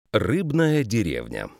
Рыбная деревня.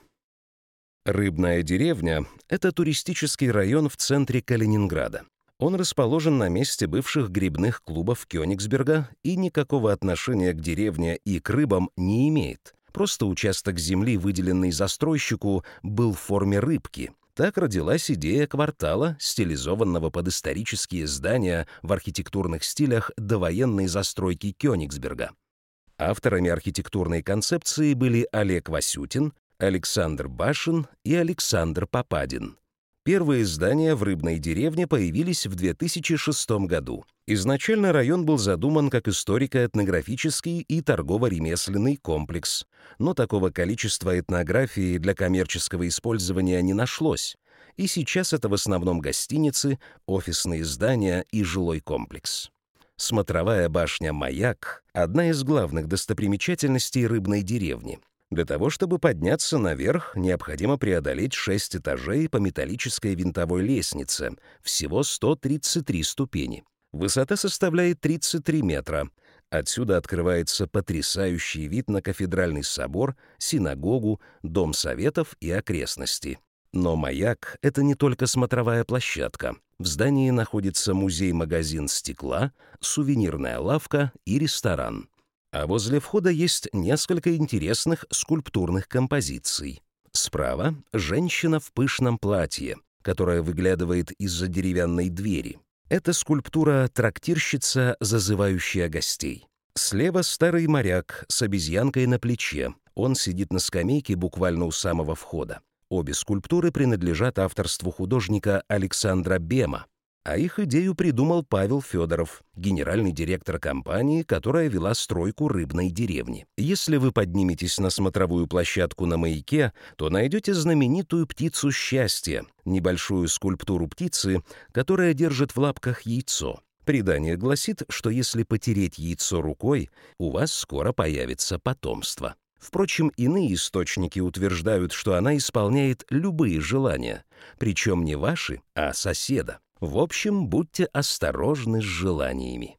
Рыбная деревня — это туристический район в центре Калининграда. Он расположен на месте бывших грибных клубов Кёнигсберга и никакого отношения к деревне и к рыбам не имеет. Просто участок земли, выделенный застройщику, был в форме рыбки. Так родилась идея квартала, стилизованного под исторические здания в архитектурных стилях довоенной застройки Кёнигсберга. Авторами архитектурной концепции были Олег Васютин, Александр Башин и Александр Попадин. Первые здания в Рыбной деревне появились в 2006 году. Изначально район был задуман как историко-этнографический и торгово-ремесленный комплекс, но такого количества этнографии для коммерческого использования не нашлось, и сейчас это в основном гостиницы, офисные здания и жилой комплекс. Смотровая башня «Маяк» — одна из главных достопримечательностей Рыбной деревни. Для того, чтобы подняться наверх, необходимо преодолеть 6 этажей по металлической винтовой лестнице, всего 133 ступени. Высота составляет 33 метра. Отсюда открывается потрясающий вид на кафедральный собор, синагогу, дом советов и окрестности. Но «Маяк» — это не только смотровая площадка. В здании находится музей-магазин стекла, сувенирная лавка и ресторан. А возле входа есть несколько интересных скульптурных композиций. Справа — женщина в пышном платье, которая выглядывает из-за деревянной двери. Это скульптура «Трактирщица, зазывающая гостей». Слева старый моряк с обезьянкой на плече. Он сидит на скамейке буквально у самого входа. Обе скульптуры принадлежат авторству художника Александра Бема, а их идею придумал Павел Федоров, генеральный директор компании, которая вела стройку Рыбной деревни. Если вы подниметесь на смотровую площадку на «Маяке», то найдете знаменитую птицу счастья, небольшую скульптуру птицы, которая держит в лапках яйцо. Предание гласит, что если потереть яйцо рукой, у вас скоро появится потомство. Впрочем, иные источники утверждают, что она исполняет любые желания, причем не ваши, а соседа. В общем, будьте осторожны с желаниями.